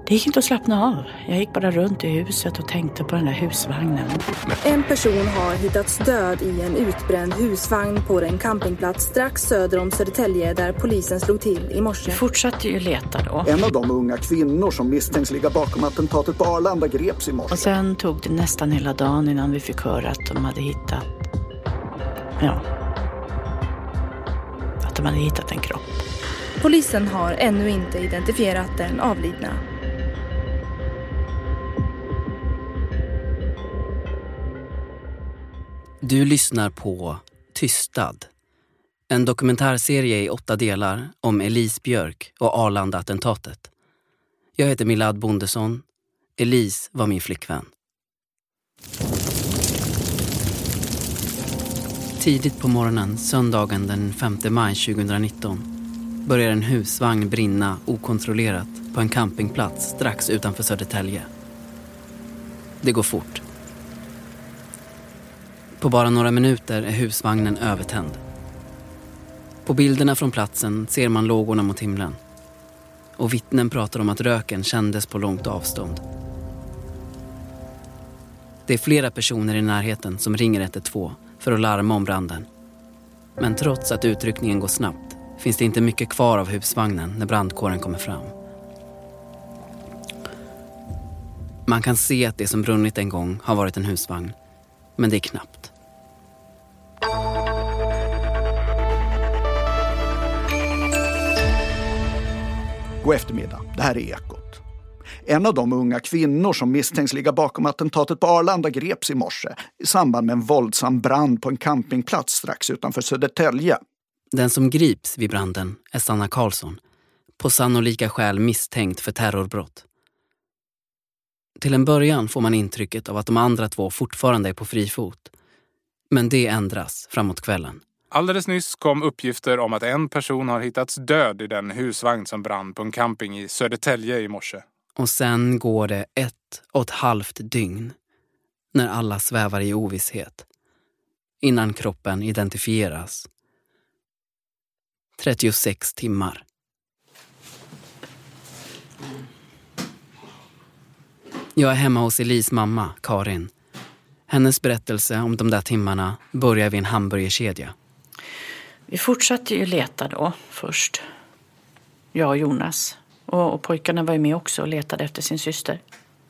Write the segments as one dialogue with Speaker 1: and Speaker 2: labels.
Speaker 1: Det gick inte att slappna av. Jag gick bara runt i huset och tänkte på den där husvagnen.
Speaker 2: En person har hittats död i en utbränd husvagn på en campingplats strax söder om Södertälje där polisen slog till i morse.
Speaker 1: Vi fortsatte ju leta då.
Speaker 3: En av de unga kvinnor som misstänks ligga bakom attentatet på Arlanda greps i morse.
Speaker 1: Och sen tog det nästan hela dagen innan vi fick höra att de hade hittat... Ja. Att de hade hittat en kropp.
Speaker 2: Polisen har ännu inte identifierat den avlidna.
Speaker 4: Du lyssnar på Tystad. En dokumentärserie i 8 delar om Elise Björk och Arlanda-attentatet. Jag heter Milad Bondesson. Elise var min flickvän. Tidigt på morgonen, söndagen den 5 maj 2019, börjar en husvagn brinna okontrollerat på en campingplats strax utanför Södertälje. Det går fort. På bara några minuter är husvagnen övertänd. På bilderna från platsen ser man lågorna mot himlen. Och vittnen pratar om att röken kändes på långt avstånd. Det är flera personer i närheten som ringer 112 för att larma om branden. Men trots att utryckningen går snabbt finns det inte mycket kvar av husvagnen när brandkåren kommer fram. Man kan se att det som brunnit en gång har varit en husvagn. Men det är knappt.
Speaker 3: God eftermiddag, det här är Ekot. En av de unga kvinnor som misstänks ligga bakom attentatet på Arlanda greps i morse i samband med en våldsam brand på en campingplats strax utanför Södertälje.
Speaker 4: Den som grips vid branden är Sanna Karlsson, på sannolika skäl misstänkt för terrorbrott. Till en början får man intrycket av att de andra 2 fortfarande är på fri fot. Men det ändras framåt kvällen.
Speaker 5: Alldeles nyss kom uppgifter om att en person har hittats död i den husvagn som brann på en camping i Södertälje i morse.
Speaker 4: Och sen går det 1,5 dygn när alla svävar i ovisshet innan kroppen identifieras. 36 timmar. Jag är hemma hos Elise mamma, Karin. Hennes berättelse om de där timmarna börjar vid en hamburgerkedja.
Speaker 1: Vi fortsatte ju leta då först. Jag och Jonas. Och pojkarna var ju med också och letade efter sin syster.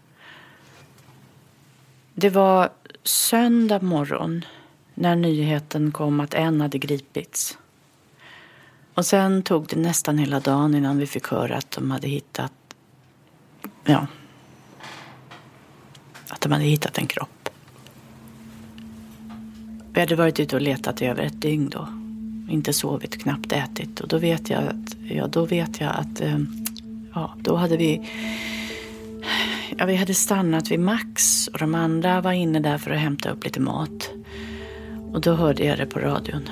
Speaker 1: Det var söndag morgon när nyheten kom att en hade gripits. Och sen tog det nästan hela dagen innan vi fick höra att de hade hittat... Ja. Att de hade hittat en kropp. Vi hade varit ute och letat i över 1 dygn då. Inte sovit, knappt ätit. Och då vet jag att då hade vi... Ja, vi hade stannat vid Max och de andra var inne där för att hämta upp lite mat. Och då hörde jag det på radion.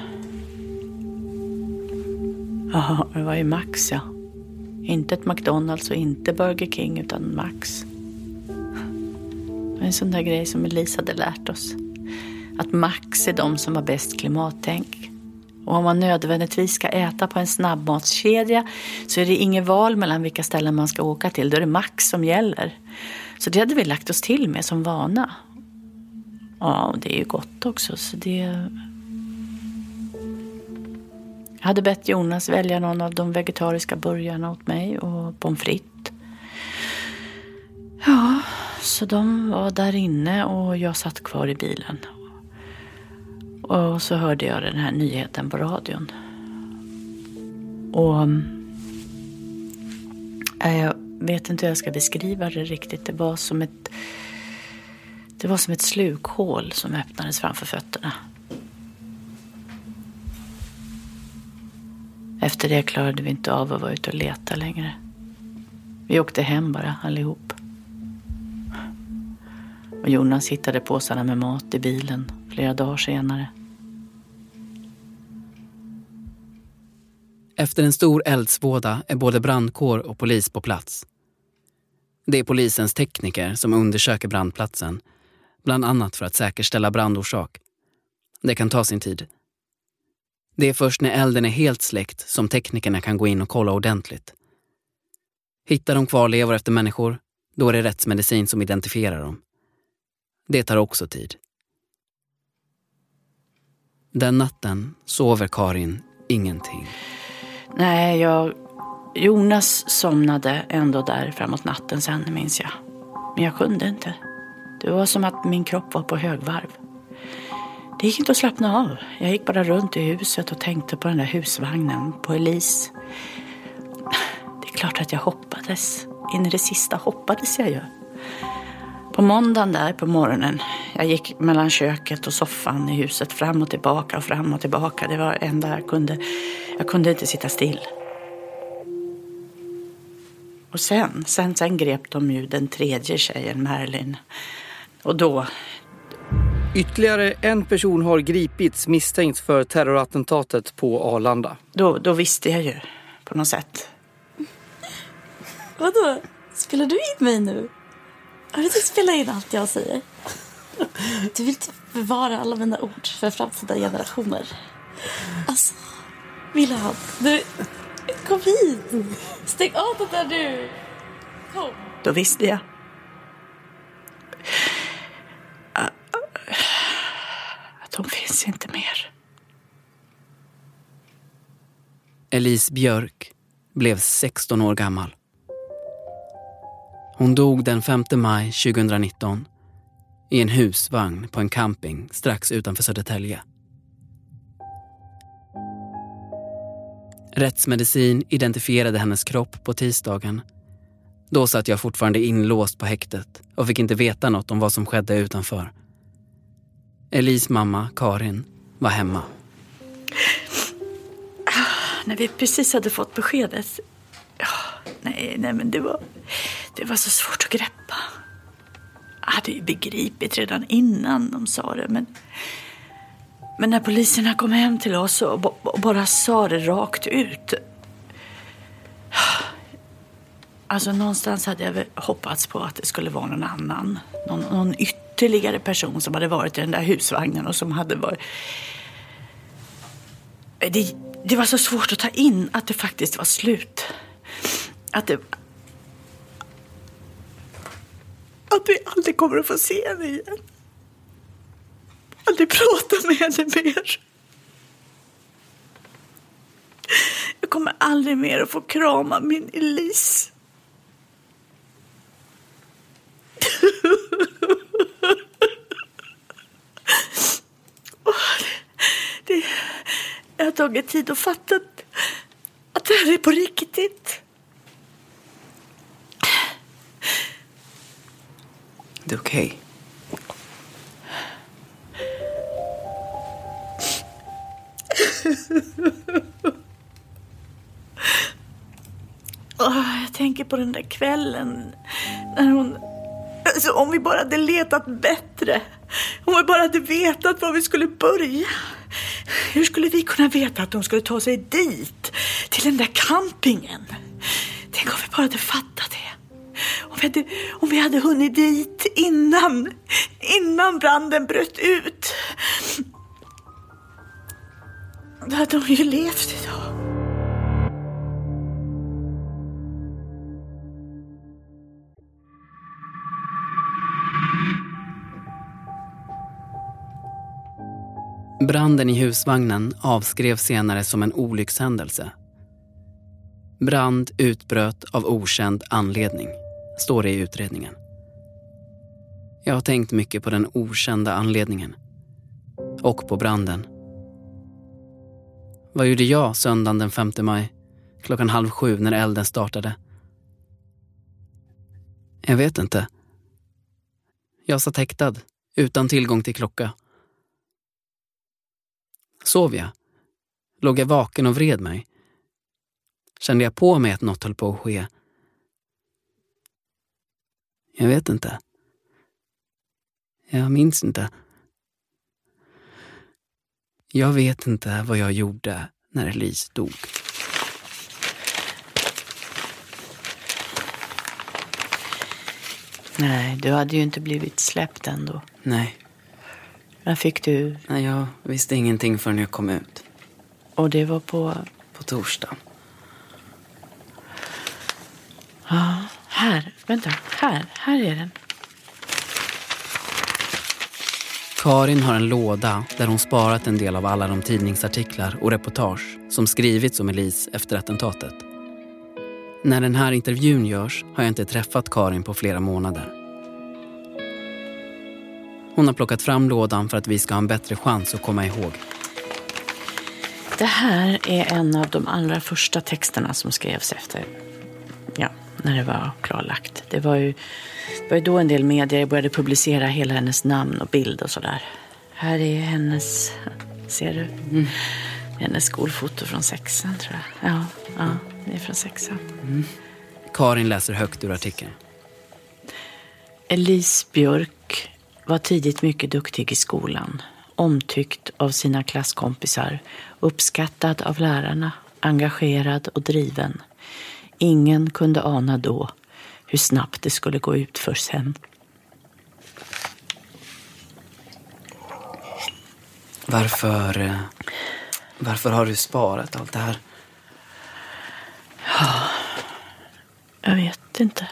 Speaker 1: Ja, det var ju Max, ja. Inte ett McDonalds och inte Burger King utan Max. Det var en sån där grej som Elise hade lärt oss. Att Max är de som har bäst klimattänk. Och om man nödvändigtvis ska äta på en snabbmatskedja så är det inget val mellan vilka ställen man ska åka till. Då är det Max som gäller. Så det hade vi lagt oss till med som vana. Ja, och det är ju gott också. Så det... Jag hade bett Jonas välja någon av de vegetariska burgarna åt mig och pommes frites. Ja, så de var där inne och jag satt kvar i bilen. Och så hörde jag den här nyheten på radion. Och jag vet inte hur jag ska beskriva det riktigt. Det var som ett slukhål som öppnades framför fötterna. Efter det klarade vi inte av att vara ute och leta längre. Vi åkte hem bara allihop. Och Jonas hittade påsarna med mat i bilen flera dagar senare.
Speaker 4: Efter en stor eldsvåda är både brandkår och polis på plats. Det är polisens tekniker som undersöker brandplatsen, bland annat för att säkerställa brandorsak. Det kan ta sin tid. Det är först när elden är helt släckt som teknikerna kan gå in och kolla ordentligt. Hittar de kvarlevor efter människor, då är det rättsmedicin som identifierar dem. Det tar också tid. Den natten sover Karin ingenting.
Speaker 1: Nej, Jonas somnade ändå där framåt natten sen, minns jag. Men jag kunde inte. Det var som att min kropp var på högvarv. Det gick inte att slappna av. Jag gick bara runt i huset och tänkte på den där husvagnen, på Elise. Det är klart att jag hoppades. In i det sista hoppades jag ju. På måndagen där på morgonen, jag gick mellan köket och soffan i huset fram och tillbaka och fram och tillbaka. Det var det enda jag kunde inte sitta still. Och sen grep de ju den tredje tjejen, Marilyn. Och då...
Speaker 6: Ytterligare en person har gripits misstänkt för terrorattentatet på Arlanda.
Speaker 1: Då visste jag ju på något sätt.
Speaker 7: Vadå? Spelar du in mig nu? Har du inte spelat in allt jag säger? Du vill inte bevara alla mina ord för framtida generationer. Alltså, Wilhelm, du... Kom hit! Stäng av det där du! Kom!
Speaker 1: Då visste jag. Att hon finns inte mer.
Speaker 4: Elise Björk blev 16 år gammal. Hon dog den 5 maj 2019 i en husvagn på en camping strax utanför Södertälje. Rättsmedicin identifierade hennes kropp på tisdagen. Då satt jag fortfarande inlåst på häktet och fick inte veta något om vad som skedde utanför. Elise mamma, Karin, var hemma.
Speaker 1: När vi precis hade fått beskedet. Nej, men det var så svårt att greppa. Jag hade ju begripit redan innan de sa det. Men när poliserna kom hem till oss och bara sa det rakt ut. Alltså någonstans hade jag väl hoppats på att det skulle vara någon annan. Någon ytterligare person som hade varit i den där husvagnen och som hade varit... Det var så svårt att ta in att det faktiskt var slut. Att vi aldrig kommer att få se henne igen. Aldrig prata med henne mer. Jag kommer aldrig mer att få krama min Elise. Jag har tagit tid och fattat att det här är på riktigt.
Speaker 4: Det är okej.
Speaker 1: Jag tänker på den där kvällen när hon... Alltså, om vi bara hade letat bättre. Om vi bara hade vetat var vi skulle börja. Hur skulle vi kunna veta att de skulle ta sig dit? Till den där campingen. Tänk om vi bara hade fattat det. Om vi hade hunnit dit innan branden bröt ut. Då hade de ju levt idag.
Speaker 4: Branden i husvagnen avskrevs senare som en olyckshändelse. Brand utbröt av okänd anledning, står det i utredningen. Jag har tänkt mycket på den okända anledningen. Och på branden. Vad gjorde jag söndagen den 5 maj, 6:30 när elden startade? Jag vet inte. Jag satt häktad, utan tillgång till klocka. Sov jag? Låg jag vaken och vred mig? Kände jag på mig att något höll på att ske? Jag vet inte. Jag minns inte. Jag vet inte vad jag gjorde när Elise dog.
Speaker 1: Nej, du hade ju inte blivit släppt ändå.
Speaker 4: Nej.
Speaker 1: När fick du?
Speaker 4: Nej, jag visste ingenting förrän jag kom ut.
Speaker 1: Och det var på
Speaker 4: torsdagen.
Speaker 1: Ja, här. Vänta, här är den.
Speaker 4: Karin har en låda där hon sparat en del av alla de tidningsartiklar och reportage som skrivits om Elise efter attentatet. När den här intervjun görs har jag inte träffat Karin på flera månader. Hon har plockat fram lådan för att vi ska ha en bättre chans att komma ihåg.
Speaker 1: Det här är en av de allra första texterna som skrevs efter, när det var klarlagt. Det var ju då en del medier började publicera hela hennes namn och bild och sådär. Här är hennes, ser du? Hennes skolfoto från 6:an, tror jag. Ja, det är från 6:an.
Speaker 4: Karin läser högt ur artikeln.
Speaker 1: Elise Björk var tidigt mycket duktig i skolan. Omtyckt av sina klasskompisar. Uppskattad av lärarna. Engagerad och driven. Ingen kunde ana då hur snabbt det skulle gå ut för sen.
Speaker 4: Varför har du sparat allt det här?
Speaker 1: Ja, jag vet inte.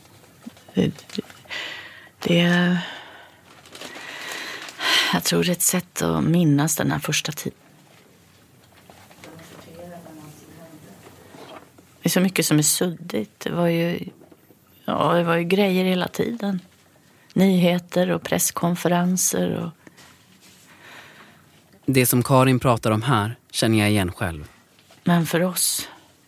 Speaker 1: Jag tror det är ett sätt att minnas den här första tiden. Det är så mycket som är suddigt. Det var ju grejer hela tiden. Nyheter och presskonferenser. Och...
Speaker 4: Det som Karin pratar om här känner jag igen själv.
Speaker 1: Men för oss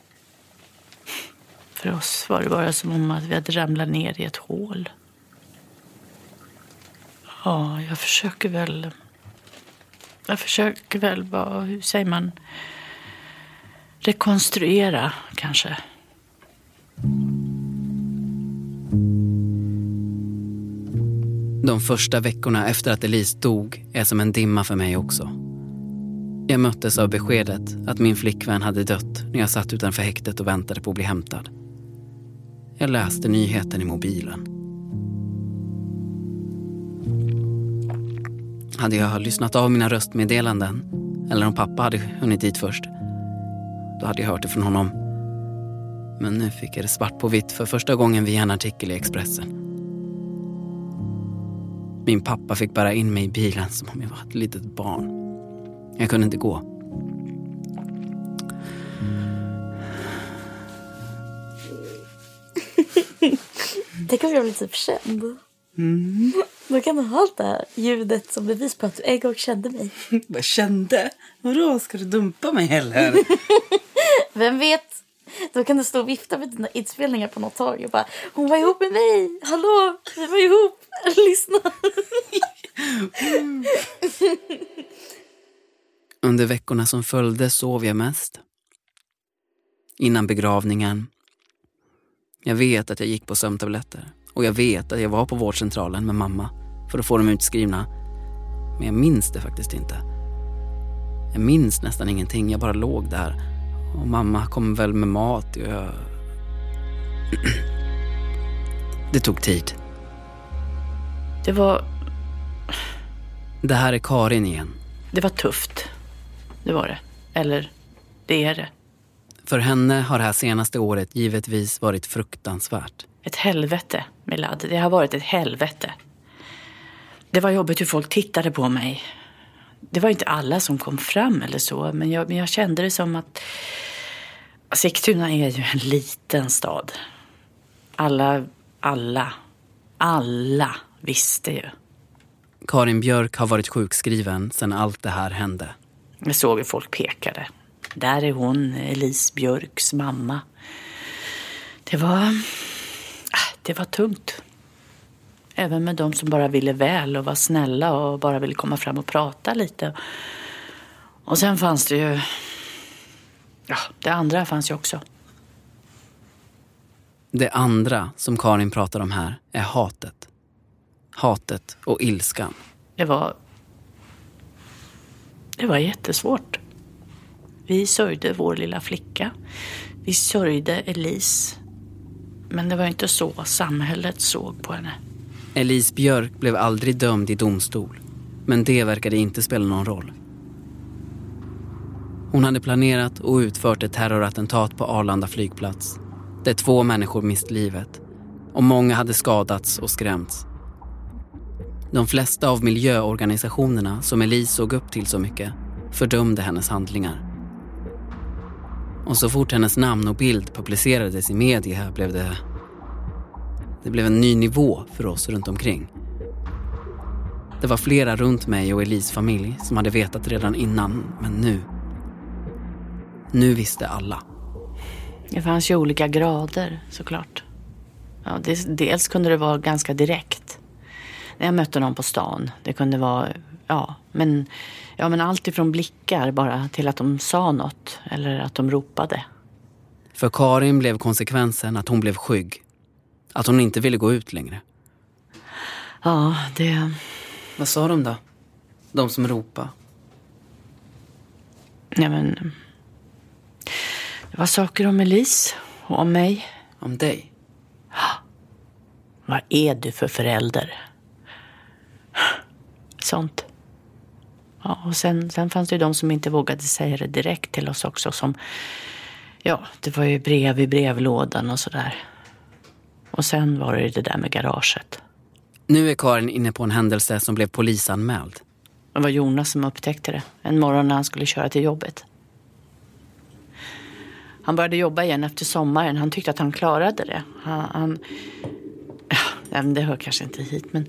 Speaker 1: var det bara som om att vi hade ramlat ner i ett hål. Ja, jag försöker väl bara, hur säger man, rekonstruera kanske.
Speaker 4: De första veckorna efter att Elise dog är som en dimma för mig också. Jag möttes av beskedet att min flickvän hade dött när jag satt utanför häktet och väntade på att bli hämtad. Jag läste nyheten i mobilen. Hade jag lyssnat av mina röstmeddelanden, eller om pappa hade hunnit dit först, då hade jag hört det från honom. Men nu fick jag det svart på vitt för första gången via en artikel i Expressen. Min pappa fick bära in mig i bilen som om jag var ett litet barn. Jag kunde inte gå.
Speaker 7: Tänk om jag blir typ känd. Då kan man ha allt det här ljudet som bevis på att du en gång kände mig.
Speaker 8: Vad kände? Vadå, ska du dumpa mig heller?
Speaker 7: Vem vet? Då kan du stå och vifta med dina inspelningar på något tag och bara, hon var ihop med mig, hallå, vi var ihop, lyssna.
Speaker 4: Under veckorna som följde sov jag mest. Innan begravningen. Jag vet att jag gick på sömntabletter. Och jag vet att jag var på vårdcentralen med mamma för att få dem utskrivna. Men jag minns det faktiskt inte. Jag minns nästan ingenting, jag bara låg där. Och mamma kom väl med mat och jag... Det tog tid. Det här är Karin igen.
Speaker 1: Det var tufft. Det var det. Eller, det är det.
Speaker 4: För henne har det här senaste året givetvis varit fruktansvärt.
Speaker 1: Ett helvete, Milad. Det har varit ett helvete. Det var jobbigt hur folk tittade på mig. Det var inte alla som kom fram eller så. Men jag kände det som att... Sigtuna är ju en liten stad. Alla visste ju.
Speaker 4: Karin Björk har varit sjukskriven sedan allt det här hände.
Speaker 1: Jag såg hur folk pekade. Där är hon, Elise Björks mamma. Det var tungt. Även med de som bara ville väl och var snälla och bara ville komma fram och prata lite. Och sen fanns det ju... Ja, det andra fanns ju också.
Speaker 4: Det andra som Karin pratar om här är hatet. Hatet och ilskan.
Speaker 1: Det var jättesvårt. Vi sörjde vår lilla flicka. Vi sörjde Elise. Men det var inte så samhället såg på henne.
Speaker 4: Elise Björk blev aldrig dömd i domstol. Men det verkade inte spela någon roll. Hon hade planerat och utfört ett terrorattentat på Arlanda flygplats. där 2 människor mist livet och många hade skadats och skrämts. De flesta av miljöorganisationerna som Elise såg upp till så mycket fördömde hennes handlingar. Och så fort hennes namn och bild publicerades i media blev det blev en ny nivå för oss runt omkring. Det var flera runt mig och Elise familj som hade vetat redan innan, men nu visste alla.
Speaker 1: Det fanns ju olika grader såklart. Ja, dels kunde det vara ganska direkt. När jag mötte någon på stan, det kunde vara men allt ifrån blickar bara till att de sa något eller att de ropade.
Speaker 4: För Karin blev konsekvensen att hon blev skygg. Att hon inte ville gå ut längre.
Speaker 1: Ja, det...
Speaker 4: Vad sa de då? De som ropade?
Speaker 1: Ja, men... Det var saker om Elise och om mig.
Speaker 4: Om dig?
Speaker 1: Vad är du för förälder? Sånt. Ja, och sen fanns det ju de som inte vågade säga det direkt till oss också. Som, det var ju brev i brevlådan och sådär. Och sen var det där med garaget.
Speaker 4: Nu är Karin inne på en händelse som blev polisanmäld.
Speaker 1: Det var Jonas som upptäckte det. En morgon när han skulle köra till jobbet. Han började jobba igen efter sommaren. Han tyckte att han klarade det. Det hör kanske inte hit, men...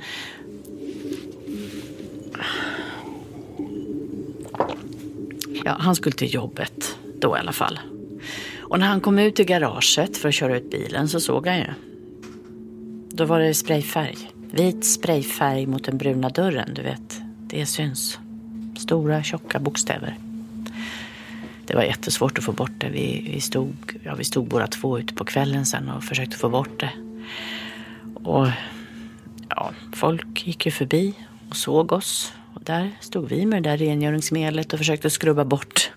Speaker 1: Ja, han skulle till jobbet då i alla fall. Och när han kom ut i garaget för att köra ut bilen så såg han ju. Då var det sprayfärg. Vit sprayfärg mot den bruna dörren, du vet. Det syns. Stora, tjocka bokstäver. Det var jättesvårt att få bort det. Vi stod båda 2 ute på kvällen sen och försökte få bort det. Och folk gick ju förbi och såg oss. Och där stod vi med det där rengöringsmedlet och försökte skrubba bort.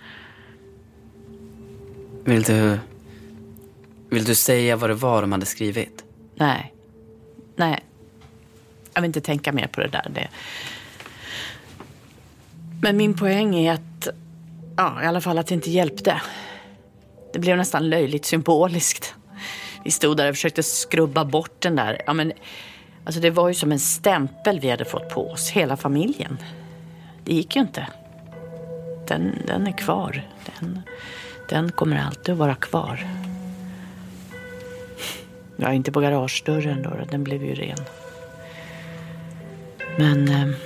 Speaker 4: Vill du säga vad det var de hade skrivit?
Speaker 1: Nej. Jag vill inte tänka mer på det där. Men min poäng är att, i alla fall att det inte hjälpte. Det blev nästan löjligt symboliskt. Vi stod där och försökte skrubba bort den där. Alltså det var ju som en stämpel vi hade fått på oss, hela familjen. Det gick ju inte. Den är kvar. Den kommer alltid att vara kvar. Ja, inte på garagedörren då. Den blev ju ren. Men... i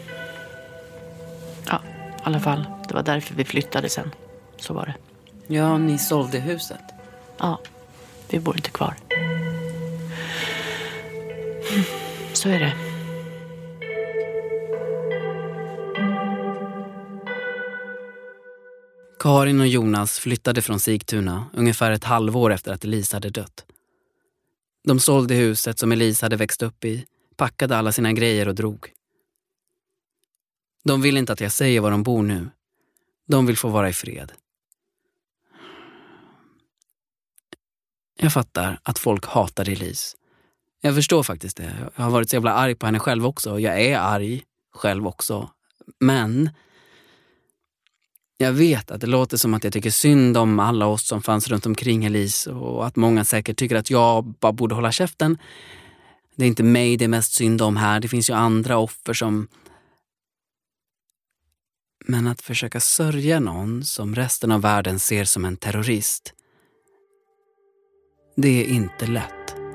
Speaker 1: alla fall. Det var därför vi flyttade sen. Så var det.
Speaker 4: Ja, ni sålde huset.
Speaker 1: Ja, vi bor inte kvar. Så är det.
Speaker 4: Karin och Jonas flyttade från Sigtuna ungefär ett halvår efter att Elise hade dött. De sålde huset som Elise hade växt upp i, packade alla sina grejer och drog. De vill inte att jag säger var de bor nu. De vill få vara i fred. Jag fattar att folk hatar Elise. Jag förstår faktiskt det. Jag har varit så jävla arg på henne själv också. Jag är arg själv också. Men jag vet att det låter som att jag tycker synd om alla oss som fanns runt omkring Elise och att många säkert tycker att jag bara borde hålla käften. Det är inte mig det är mest synd om här. Det finns ju andra offer som... Men att försöka sörja någon som resten av världen ser som en terrorist, det är inte lätt.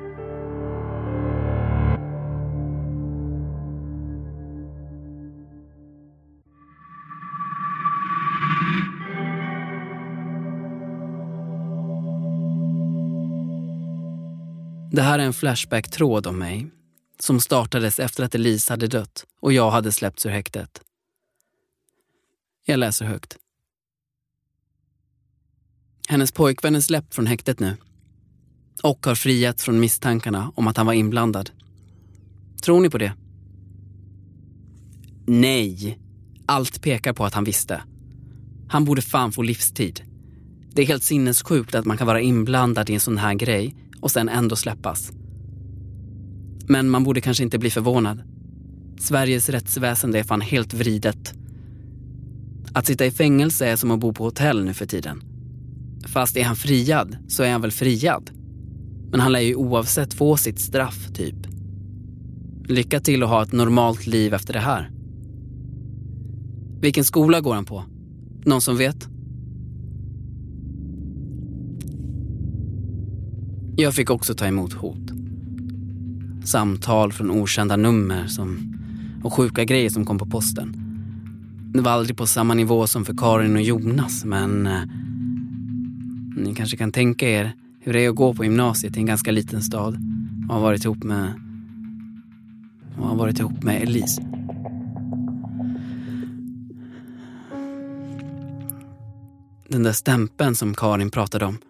Speaker 4: Det här är en flashback-tråd om mig som startades efter att Elise hade dött och jag hade släppts ur häktet. Jag läser högt. Hennes pojkvän är släppt från häktet nu och har friats från misstankarna om att han var inblandad. Tror ni på det? Nej. Allt pekar på att han visste. Han borde fan få livstid. Det är helt sinnessjukt att man kan vara inblandad i en sån här grej och sen ändå släppas. Men man borde kanske inte bli förvånad. Sveriges rättsväsende är fan helt vridet. Att sitta i fängelse är som att bo på hotell nu för tiden. Fast är han friad så är han väl friad. Men han lär ju oavsett få sitt straff, typ. Lycka till att ha ett normalt liv efter det här. Vilken skola går han på? Någon som vet? Jag fick också ta emot hot. Samtal från okända nummer och sjuka grejer som kom på posten. Det var aldrig på samma nivå som för Karin och Jonas, men ni kanske kan tänka er hur det är att gå på gymnasiet i en ganska liten stad och har varit ihop med Elise. Den där stämpeln som Karin pratade om,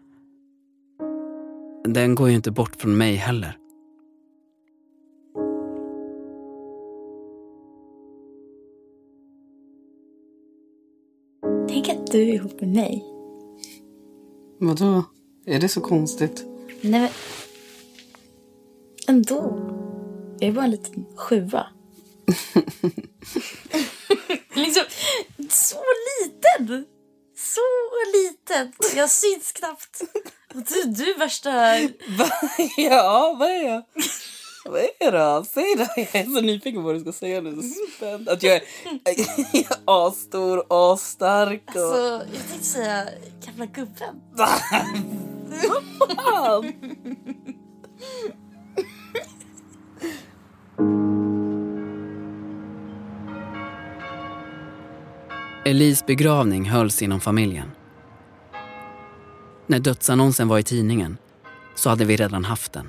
Speaker 4: den går ju inte bort från mig heller.
Speaker 7: Tänk att du är ihop med mig.
Speaker 8: Vadå? Är det så konstigt?
Speaker 7: Nej, men ändå. Jag är bara en liten 7. Liksom, så liten. Så liten. Jag syns knappt. Och du är värsta...
Speaker 8: Ja, vad är jag? Vad är det då? Säg det. Jag är så nyfiken på vad du ska säga nu. Så spänd. Att jag är asstor, asstark. Och...
Speaker 7: Alltså, jag tänkte säga gamla gubben.
Speaker 4: Elise begravning hölls inom familjen. När dödsannonsen var i tidningen så hade vi redan haft den.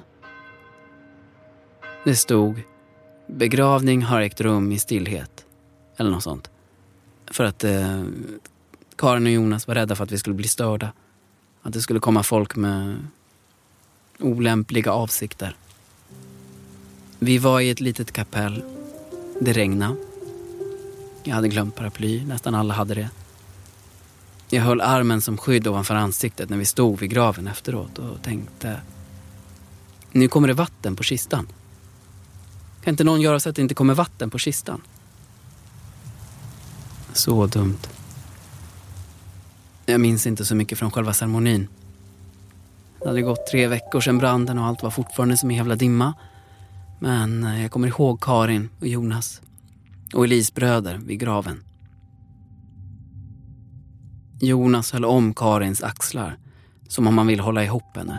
Speaker 4: Det stod: begravning har ägt rum i stillhet. Eller något sånt. För att Karin och Jonas var rädda för att vi skulle bli störda. Att det skulle komma folk med olämpliga avsikter. Vi var i ett litet kapell. Det regnade. Jag hade glömt paraply, nästan alla hade det. Jag höll armen som skydd ovanför ansiktet när vi stod vid graven efteråt och tänkte: nu kommer det vatten på kistan. Kan inte någon göra så att det inte kommer vatten på kistan? Så dumt. Jag minns inte så mycket från själva ceremonin. Det hade gått 3 veckor sedan branden och allt var fortfarande som en jävla dimma. Men jag kommer ihåg Karin och Jonas och Elise bröder vid graven. Jonas höll om Karins axlar som om man vill hålla ihop henne.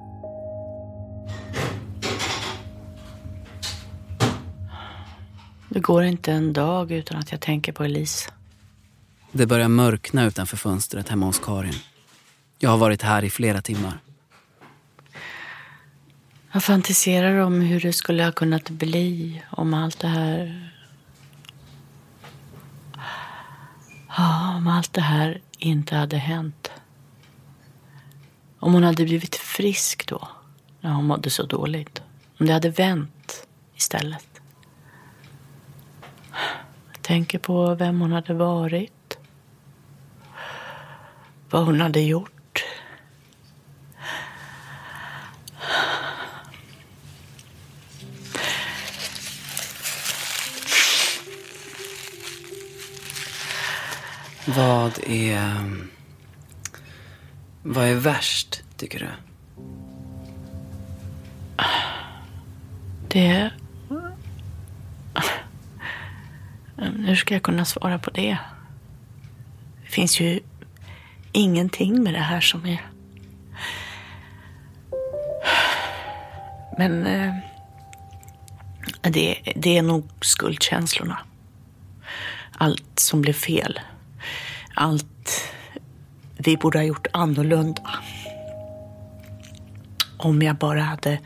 Speaker 1: Det går inte en dag utan att jag tänker på Elise.
Speaker 4: Det börjar mörkna utanför fönstret hemma hos Karin. Jag har varit här i flera timmar.
Speaker 1: Jag fantiserar om hur det skulle ha kunnat bli om allt det här... Ja, om allt det här inte hade hänt. Om hon hade blivit frisk då, när hon mådde så dåligt. Om det hade vänt istället. Jag tänker på vem hon hade varit. Vad hon hade gjort.
Speaker 4: Vad är värst, tycker du?
Speaker 1: Hur ska jag kunna svara på det? Det finns ju ingenting med det här som är... Men det är nog skuldkänslorna. Allt som blev fel. Allt vi borde ha gjort annorlunda. Om jag bara hade...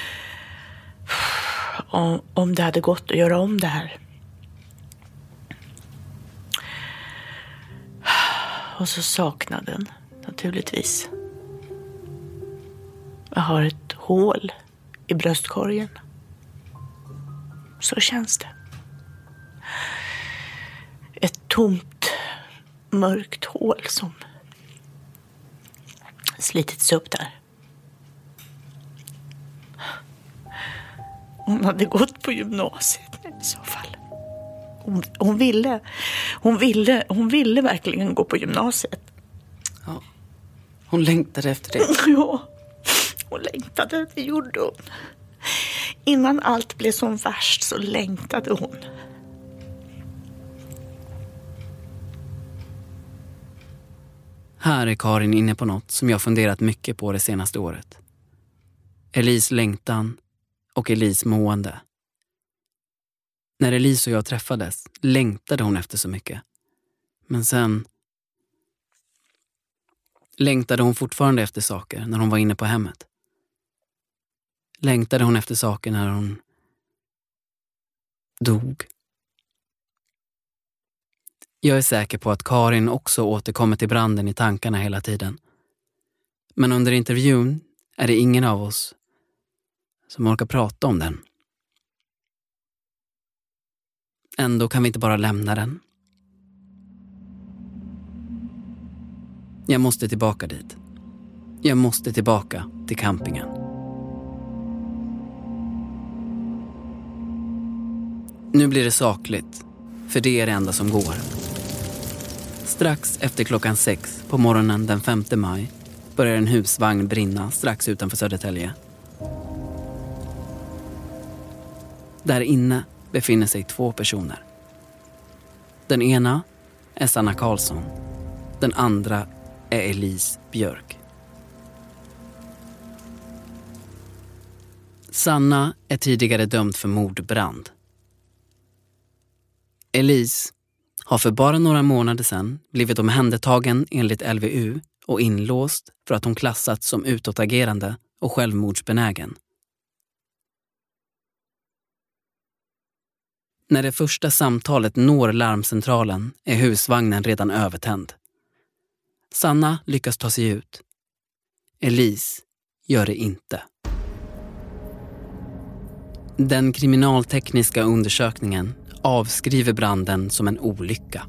Speaker 1: Om det hade gått att göra om det här. Och så saknaden, naturligtvis. Jag har ett hål i bröstkorgen. Så känns det. Ett tomt, mörkt hål som slitits upp där. Hon hade gått på gymnasiet i så fall. Hon ville verkligen gå på gymnasiet.
Speaker 8: Ja. Hon längtade efter det.
Speaker 1: Ja. Hon längtade, det gjorde hon. Innan allt blev som värst så längtade hon.
Speaker 4: Här är Karin inne på något som jag funderat mycket på det senaste året. Elise längtan och Elise mående. När Elise och jag träffades längtade hon efter så mycket. Men sen längtade hon fortfarande efter saker när hon var inne på hemmet. Längtade hon efter saker när hon dog. Jag är säker på att Karin också återkommer till branden i tankarna hela tiden. Men under intervjun är det ingen av oss som orkar prata om den. Ändå kan vi inte bara lämna den. Jag måste tillbaka dit. Jag måste tillbaka till campingen. Nu blir det sakligt, för det är det enda som går. Strax efter 6:00 på morgonen den 5 maj börjar en husvagn brinna strax utanför Södertälje. Där inne befinner sig 2 personer. Den ena är Sanna Karlsson. Den andra är Elise Björk. Sanna är tidigare dömd för mordbrand. Elise har för bara några månader sedan blivit omhändertagen enligt LVU och inlåst för att hon klassats som utåtagerande och självmordsbenägen. När det första samtalet når larmcentralen är husvagnen redan övertänd. Sanna lyckas ta sig ut. Elise gör det inte. Den kriminaltekniska undersökningen avskriver branden som en olycka.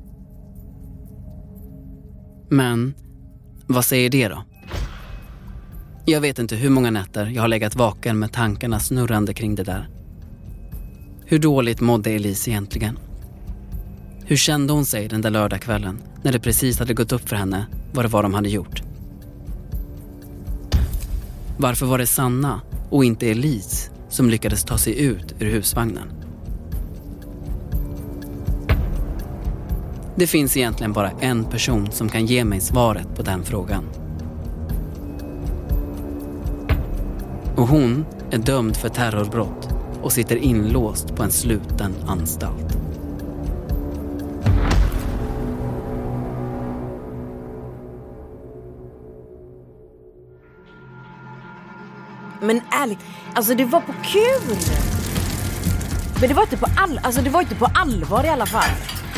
Speaker 4: Men vad säger det då? Jag vet inte hur många nätter jag har legat vaken med tankarna snurrande kring det där. Hur dåligt mådde Elise egentligen? Hur kände hon sig den där lördagskvällen när det precis hade gått upp för henne vad det var de hade gjort? Varför var det Sanna och inte Elise som lyckades ta sig ut ur husvagnen? Det finns egentligen bara en person som kan ge mig svaret på den frågan. Och hon är dömd för terrorbrott och sitter inlåst på en sluten anstalt.
Speaker 8: Men ärligt, alltså det var på kul. Men det var inte på det var inte på allvar i alla fall.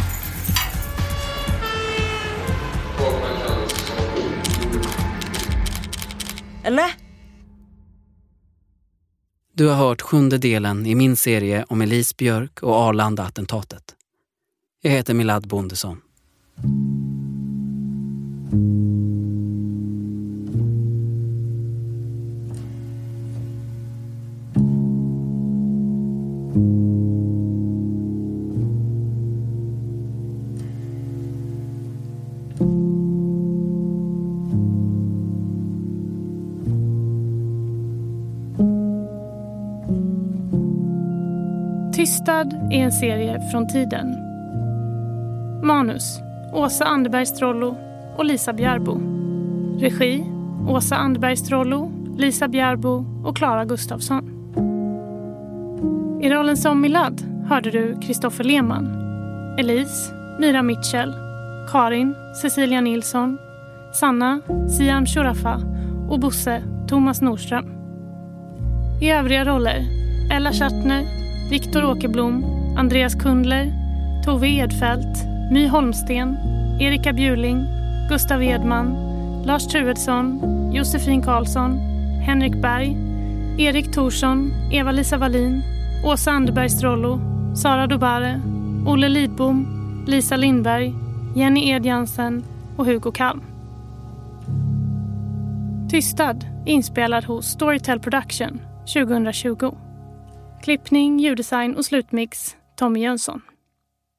Speaker 8: Eller?
Speaker 4: Du har hört 7:e delen i min serie om Elise Björk och Arlanda-attentatet. Jag heter Milad Bondesson.
Speaker 9: Tystad är en serie från tiden. Manus: Åsa Anderberg-Strollo och Lisa Bjärbo. Regi: Åsa Anderberg-Strollo, Lisa Bjärbo och Klara Gustafsson. I rollen som Milad hörde du Kristoffer Lehmann, Elise, Mira Mitchell, Karin, Cecilia Nilsson, Sanna, Siam Shurafa och Bosse, Thomas Nordström. I övriga roller: Ella Kärtner, Viktor Åkerblom, Andreas Kundler, Tove Edfält, My Holmsten, Erika Bjurling, Gustav Edman, Lars Truedsson, Josefin Karlsson, Henrik Berg, Erik Thorsson, Eva-Lisa Wallin, Åsa Anderberg-Strollo, Sara Dobare, Olle Lidbom, Lisa Lindberg, Jenny Edjansen och Hugo Kalm. Tystad inspelad hos Storytel Production 2020. Klippning, ljuddesign och slutmix Tommy Jönsson.